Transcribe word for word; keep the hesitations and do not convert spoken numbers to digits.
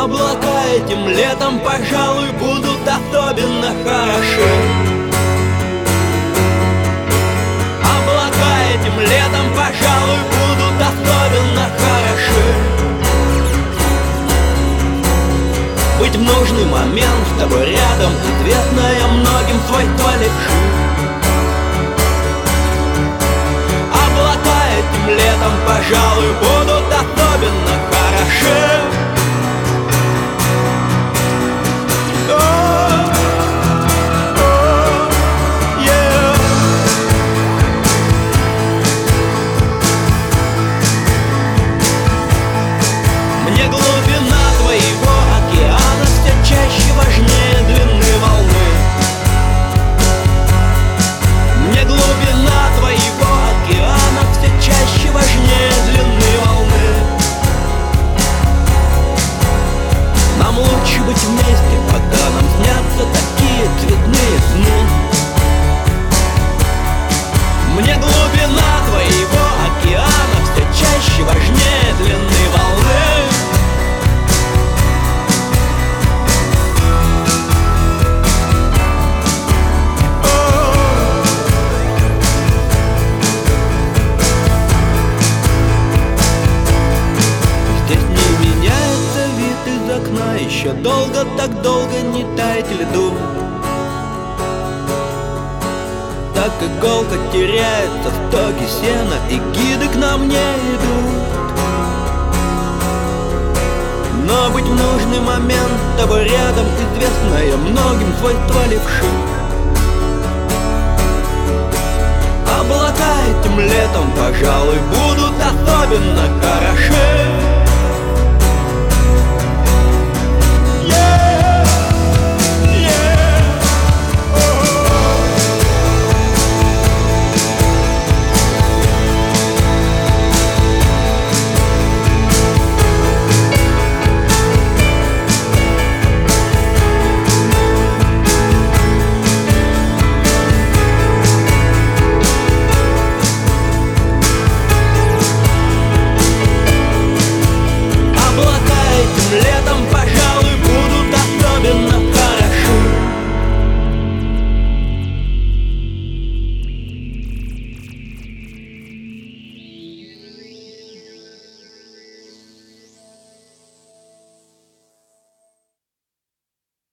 Облака этим летом, пожалуй, будут особенно хороши. Облака этим летом, пожалуй, будут особенно хороши. Быть в нужный момент с тобой рядом, известное многим свойство левши. Облака этим летом, пожалуй, будут особенно хороши. Мне глубина твоего океана все чаще важнее длины волны. Мне глубина твоего океана все чаще важнее длины волны. Нам лучше быть вместе, пока нам снятся такие цветные сны. Мне глубина твоего океана все чаще важнее длины волны. Еще долго, так долго не таять льду. Так иголка теряется в стоге сена, и гиды к нам не идут. Но быть в нужный момент с тобой рядом, известное многим свойство левши. Облака этим летом, пожалуй, будут особенно хороши.